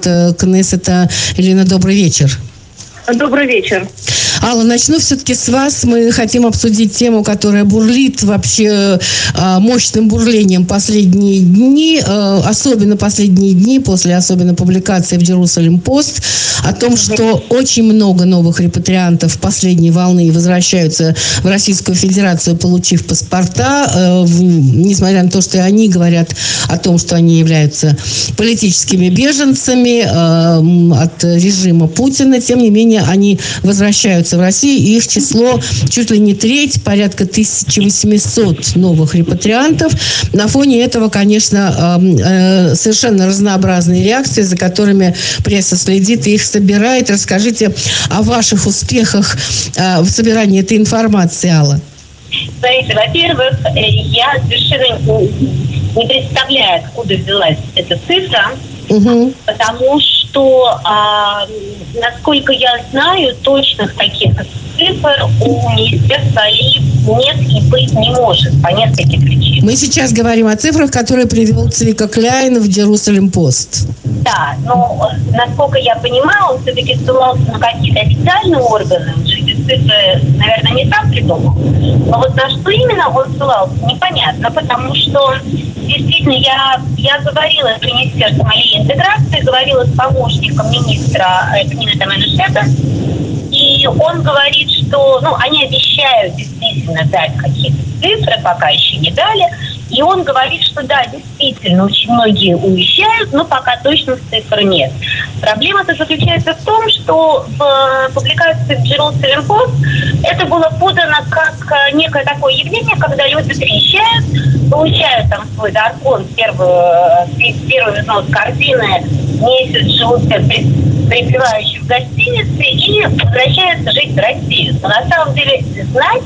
Кнессета. Елена, добрый вечер. Добрый вечер. Алла, начну все-таки с вас. Мы хотим обсудить тему, которая бурлит вообще мощным бурлением последние дни, особенно последние дни, после особенно публикации в Jerusalem Post, о том, что очень много новых репатриантов последней волны возвращаются в Российскую Федерацию, получив паспорта, несмотря на то, что они говорят о том, что они являются политическими беженцами от режима Путина, тем не менее они возвращаются в Россию, и их число чуть ли не треть, порядка 1800 новых репатриантов. На фоне этого, конечно, совершенно разнообразные реакции, за которыми пресса следит и их собирает. Расскажите о ваших успехах в собирании этой информации, Алла. Смотрите, во-первых, я совершенно не представляю, откуда взялась эта цифра, потому что, насколько я знаю, точных таких цифр у Министерства нет и быть не может по нескольким причинам. Мы сейчас говорим о цифрах, которые привел Цвика Кляйн в Jerusalem Post. Да, но, насколько я понимаю, он все-таки ссылался на какие-то официальные органы, эти цифры, наверное, не сам придумал. Но вот на что именно он ссылался, непонятно, потому что действительно я говорила с Министерством интеграции, говорила с помощником министра Пнина Таменешета, и он говорит, что они обещают действительно дать какие-то цифры, пока еще не дали. И он говорит, что да, действительно, очень многие уезжают, но пока точных цифр нет. Проблема-то заключается в том, что в публикации в Jerusalem Post это было подано как некое такое явление, когда люди приезжают, получают там свой даркон, первый взнос корзины, месяц живут припевающие в гостинице и возвращаются жить в Россию. Но на самом деле знать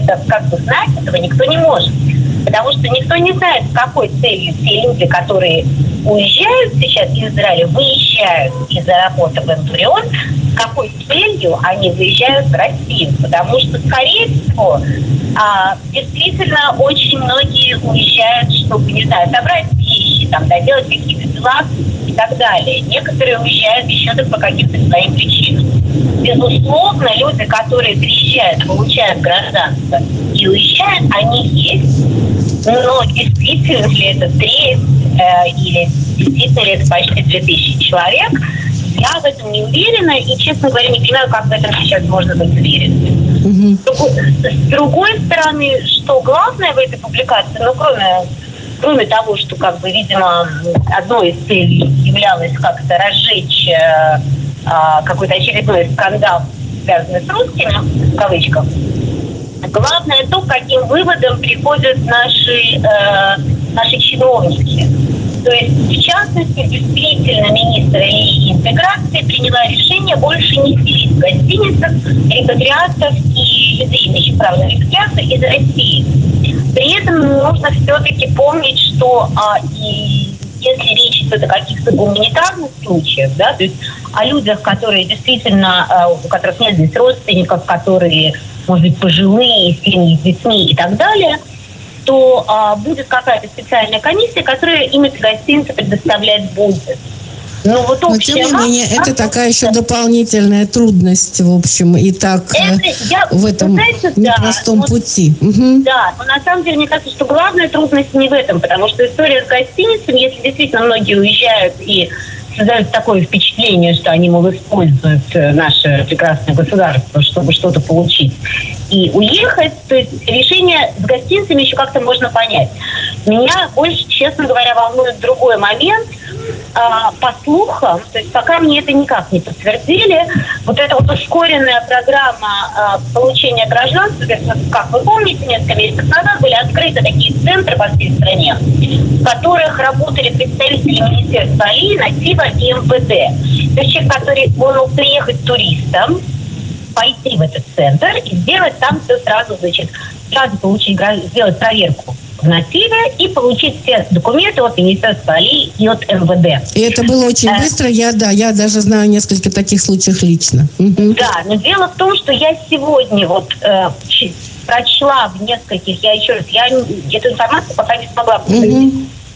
этого никто не может. Потому что никто не знает, с какой целью те люди, которые уезжают сейчас из Израиля, выезжают из аэропорта Бен-Гурион, с какой целью они выезжают в Россию. Потому что, скорее всего, действительно очень многие уезжают, чтобы, не знаю, собрать вещи, доделать какие-то дела и так далее. Некоторые уезжают еще по каким-то своим причинам. Безусловно, люди, которые приезжают, получают гражданство и уезжают, они есть. Но действительно ли это треть или действительно ли это почти 2000 человек, я в этом не уверена и, честно говоря, не понимаю, как в этом сейчас можно быть уверенным. С другой стороны, что главное в этой публикации, кроме того, что, видимо, одной из целей являлось как-то разжечь какой-то очередной скандал, связанный с русскими, в кавычках, главное то, к каким выводам приходят наши чиновники. То есть, в частности, действительно, министр интеграции приняла решение больше не селить в гостиницах репатриантов и людей, имеющих право на репатриацию из России. При этом нужно все-таки помнить, что если речь идет о каких-то гуманитарных случаях, да, то есть о людях, которые действительно, у которых нет здесь родственников, которые, может быть, пожилые, семьи с детьми и так далее, то будет какая-то специальная комиссия, которая им эти гостиницы предоставлять будет. Но тем не менее, это такая еще дополнительная трудность, в общем, и так в этом непростом пути. Да, но на самом деле, мне кажется, что главная трудность не в этом, потому что история с гостиницами, если действительно многие уезжают и создают такое впечатление, что они, используют наше прекрасное государство, чтобы что-то получить и уехать, то есть решение с гостиницами еще как-то можно понять. Меня больше, честно говоря, волнует другой момент. По слухам, то есть пока мне это никак не подтвердили, вот эта ускоренная программа получения гражданства, как вы помните, несколько месяцев назад были открыты такие центры по всей стране, в которых работали представители Министерства Натива и МВД. То есть человек, который мог приехать туристом, пойти в этот центр и сделать там все сразу получить, сделать проверку в Нативе и получить все документы от Министерства и от МВД. И это было очень быстро. Я даже знаю несколько таких случаев лично. Да, но дело в том, что я сегодня прочла в нескольких, я эту информацию пока не смогла подтвердить,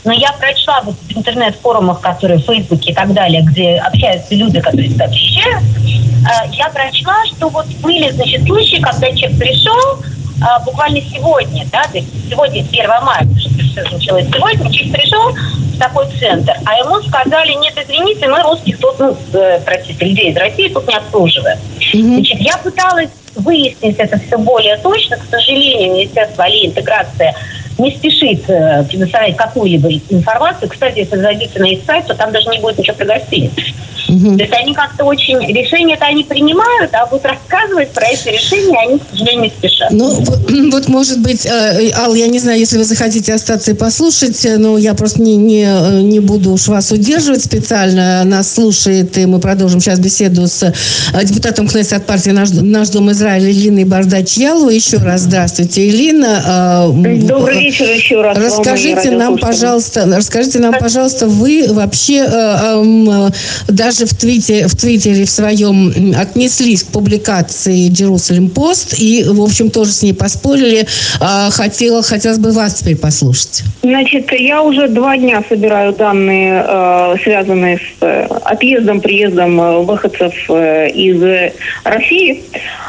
но я прочла вот в интернет-форумах, которые в Фейсбуке и так далее, где общаются люди, которые сюда приезжают, я прочла, что вот были, значит, случаи, когда человек пришел, буквально сегодня, да, то есть сегодня 1 марта, что началось сегодня, человек пришел в такой центр, а ему сказали: нет, извините, мы русских тут, простите, людей из России тут не обслуживаем. Значит, я пыталась выяснить это все более точно. К сожалению, Министерство интеграции не спешит предоставить какую-либо информацию. Кстати, если зайдете на их сайт, то там даже не будет ничего про гостиницу. То есть они как-то очень... Решения-то они принимают, а вот рассказывать про эти решения они, к сожалению, не спешат. Ну, вот может быть, Алла, я не знаю, если вы захотите остаться и послушать, но я просто не буду уж вас удерживать специально. Нас слушает, и мы продолжим сейчас беседу с депутатом Кнессет от партии «Наш дом Израиля» Илиной Бардач-Яловой. Еще раз здравствуйте, Илина. Добрый вечер еще раз. Расскажите нам, пожалуйста, вы вообще даже в Твиттере в своем отнеслись к публикации Jerusalem Post и, в общем, тоже с ней поспорили. Хотелось бы вас теперь послушать. Значит, я уже 2 дня собираю данные, связанные с отъездом, приездом выходцев из России.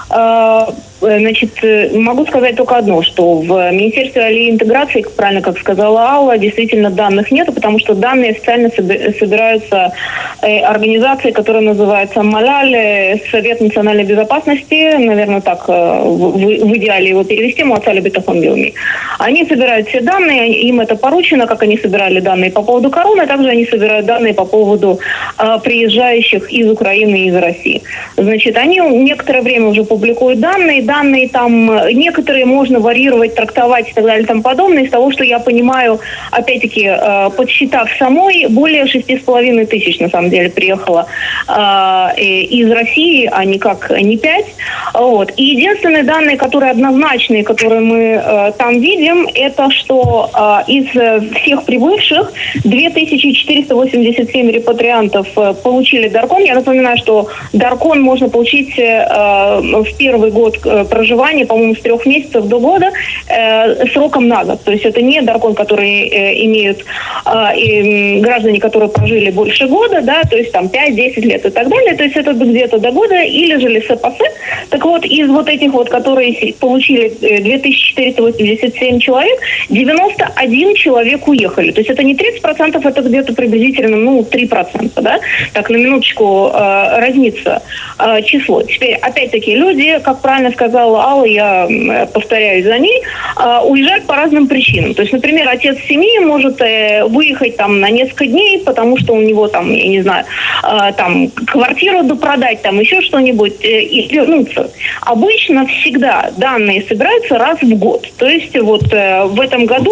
Значит, могу сказать только одно, что в Министерстве интеграции, правильно как сказала Алла, действительно данных нет, потому что данные официально собираются организацией, которая называется МАЛАЛь, Совет национальной безопасности, наверное, так в идеале его перевести, Муацаль битахон леуми. Они собирают все данные, им это поручено, как они собирали данные по поводу короны, также они собирают данные по поводу приезжающих из Украины и из России. Значит, они некоторое время уже публикуют данные там некоторые можно варьировать, трактовать и так далее и тому подобное. Из того, что я понимаю, опять-таки, подсчитав самой, более 6,5 тысяч, на самом деле, приехало из России, а никак не 5. Вот. И единственные данные, которые однозначные, которые мы там видим, это что из всех прибывших 2487 репатриантов получили даркон. Я напоминаю, что даркон можно получить в первый год проживания, по-моему, с 3 месяцев до года сроком на год. То есть это не даркон, который имеют граждане, которые прожили больше года, да, то есть там 5-10 лет и так далее. То есть это где-то до года, или же лесепасе. Так вот, из вот этих вот, которые получили 2487 человек, 91 человек уехали. То есть это не 30%, это где-то приблизительно, 3%, да. Так, на минуточку разнится число. Теперь, опять-таки, люди, как правильно сказала Алла, я повторяюсь за ней, уезжают по разным причинам. То есть, например, отец семьи может выехать там на несколько дней, потому что у него там, я не знаю, там квартиру допродать, там еще что-нибудь и вернуться. Обычно всегда данные собираются раз в год. То есть вот в этом году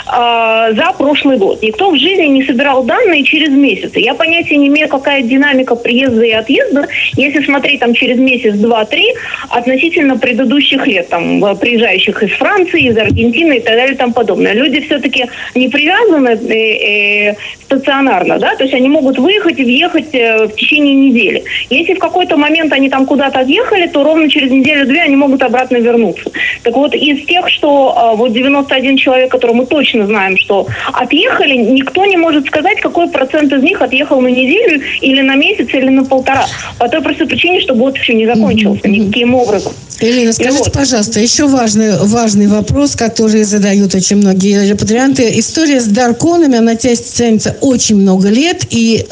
за прошлый год. Никто в жизни не собирал данные через месяц. Я понятия не имею, какая динамика приезда и отъезда. Если смотреть там через месяц, 2-3, относительно предыдущих лет, там, приезжающих из Франции, из Аргентины и так далее и тому подобное. Люди все-таки не привязаны стационарно, да, то есть они могут выехать и въехать в течение недели. Если в какой-то момент они там куда-то отъехали, то ровно через неделю-две они могут обратно вернуться. Так вот, из тех, что вот 91 человек, которые мы точно знаем, что отъехали, никто не может сказать, какой процент из них отъехал на неделю или на месяц, или на 1,5. По той простой причине, что год еще не закончился никаким образом. Элина, скажите, пожалуйста, еще важный вопрос, который задают очень многие репатрианты. История с дарконами, она тянется очень много лет, и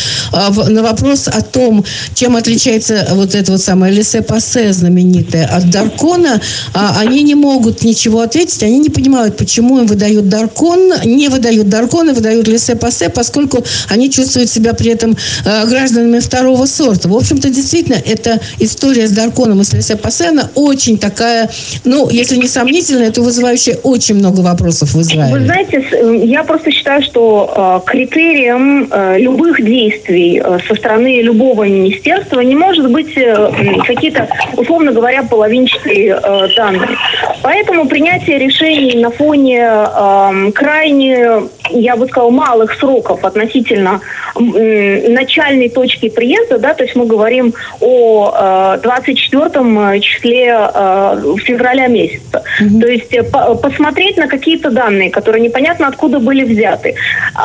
на вопрос о том, чем отличается вот это вот самое лесепасе знаменитое от даркона, они не могут ничего ответить, они не понимают, почему им выдают даркон, не выдают даркон и выдают лесепасе, поскольку они чувствуют себя при этом гражданами второго сорта. В общем-то, действительно, эта история с дарконом и с лесепасе, она очень такая, если не сомнительная, то вызывающая очень много вопросов в Израиле. Вы знаете, я просто считаю, что критерием любых действий со стороны любого министерства не может быть какие-то, условно говоря, половинчатые данные. Поэтому принятие решений на фоне крайне я бы сказала, малых сроков относительно начальной точки приезда, да, то есть мы говорим о 24 числе февраля месяца. То есть посмотреть на какие-то данные, которые непонятно откуда были взяты.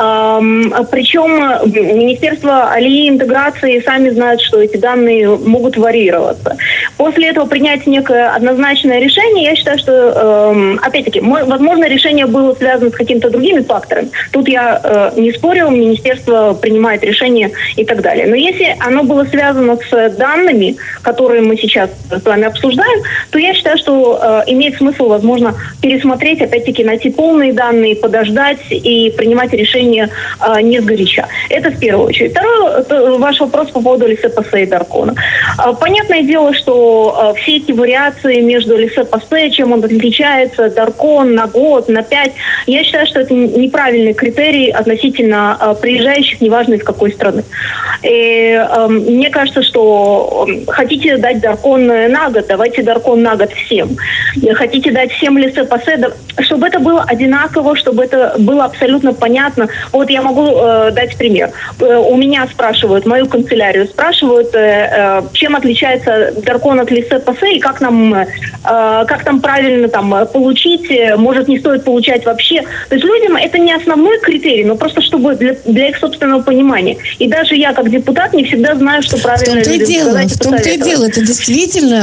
Причем Министерство алии интеграции сами знают, что эти данные могут варьироваться. После этого принять некое однозначное решение, я считаю, что, опять-таки, возможно, решение было связано с какими-то другими факторами. Тут я не спорю, министерство принимает решение и так далее. Но если оно было связано с данными, которые мы сейчас с вами обсуждаем, то я считаю, что имеет смысл, возможно, пересмотреть, опять-таки, найти полные данные, подождать и принимать решение не сгоряча. Это в первую очередь. Второй ваш вопрос по поводу лисе-пассе и Даркона. Понятное дело, что все эти вариации между лисе-пассе, чем он отличается, Даркон на год, на 5, я считаю, что это неправильный критерий относительно приезжающих, неважно из какой страны. И мне кажется, что хотите дать Даркон на год, давайте Даркон на год всем. Хотите дать всем лисе-пассе, чтобы это было одинаково, чтобы это было абсолютно понятно. Вот я могу дать пример. У меня спрашивают, мою канцелярию спрашивают, чем отличается Даркон от лисе-пассе и как нам правильно там получить, может не стоит получать вообще. То есть людям это не основной критерий, но просто чтобы для их собственного понимания. И даже я, как депутат, не всегда знаю, что правильно людям сказать. В том-то и дело, это действительно,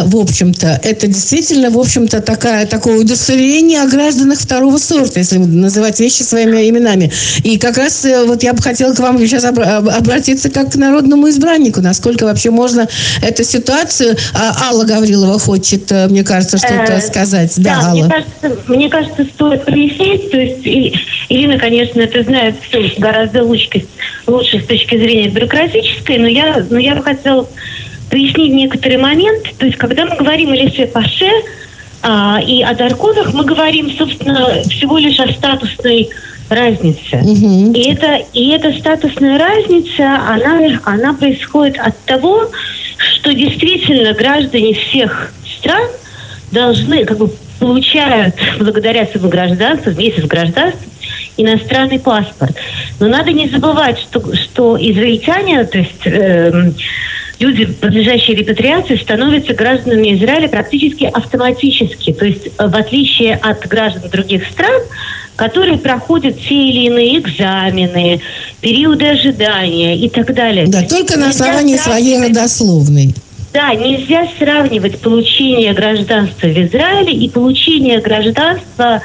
в общем-то, такое удостоверение о гражданах второго сорта, если называть вещи своими именами. И как раз вот я бы хотела к вам сейчас обратиться как к народному избраннику. Насколько вообще можно эту ситуацию... Алла Гаврилова хочет, мне кажется, что-то сказать. Да, Алла. Мне кажется, стоит прояснить. То есть Ирина, конечно, это знает все гораздо лучше с точки зрения бюрократической, но я бы хотела прояснить некоторый момент. То есть, когда мы говорим о лисе-пассе и о Дарконах, мы говорим, собственно, всего лишь о статусной разнице. И эта статусная разница, она происходит от того, что действительно граждане всех стран должны, получают благодаря своему гражданству, вместе с гражданством, иностранный паспорт. Но надо не забывать, что израильтяне, то есть люди, подлежащие репатриации, становятся гражданами Израиля практически автоматически. То есть в отличие от граждан других стран, которые проходят те или иные экзамены, периоды ожидания и так далее. Да, только на основании своей родословной. Да, нельзя сравнивать получение гражданства в Израиле и получение гражданства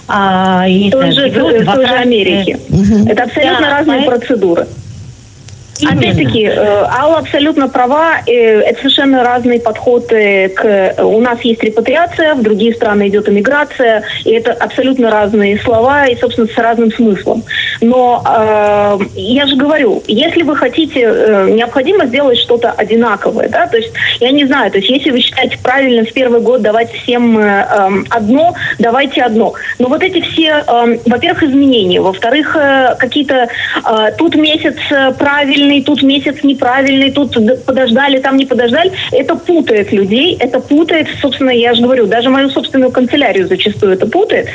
в той же Америке. Это абсолютно разные процедуры. Опять-таки, Алла абсолютно права. Это совершенно разный подход. У нас есть репатриация, в другие страны идет иммиграция, и это абсолютно разные слова и, собственно, с разным смыслом. Но я же говорю, если вы хотите, необходимо сделать что-то одинаковое, да, то есть, я не знаю, то есть, если вы считаете правильно в первый год давать всем одно, давайте одно. Но вот эти все, во-первых, изменения, во-вторых, какие-то тут месяц правильный, тут месяц неправильный, тут подождали, там не подождали. Это путает людей, это путает, собственно, я же говорю, даже мою собственную канцелярию зачастую это путает.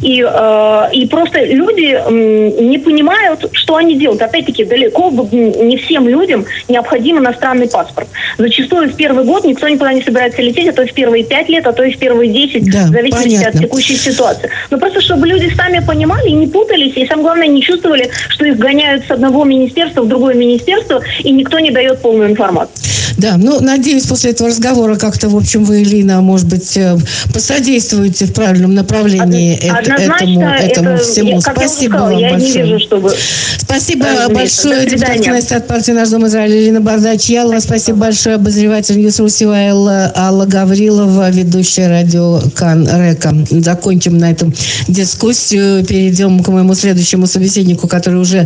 И просто люди не понимают, что они делают. Опять-таки, далеко не всем людям необходим иностранный паспорт. Зачастую в первый год никто никуда не собирается лететь, а то в первые 5 лет, а то и в первые 10, да, в зависимости понятно. от текущей ситуации. Но просто, чтобы люди сами понимали и не путались, и самое главное, не чувствовали, что их гоняют с одного министерства в другое министерство, и никто не дает полную информацию. Да, надеюсь, после этого разговора как-то, в общем, вы, Ирина, может быть, посодействуете в правильном направлении этому всему. Спасибо вам большое. Не вижу, чтобы... Спасибо большое, депутат Кнессета от партии «Наш дом Израиль» Ирина Бардачьялова. Спасибо большое, обозреватель Ньюс-Русива Алла Гаврилова, ведущая радио Кан Река. Закончим на этом дискуссию. Перейдем к моему следующему собеседнику, который уже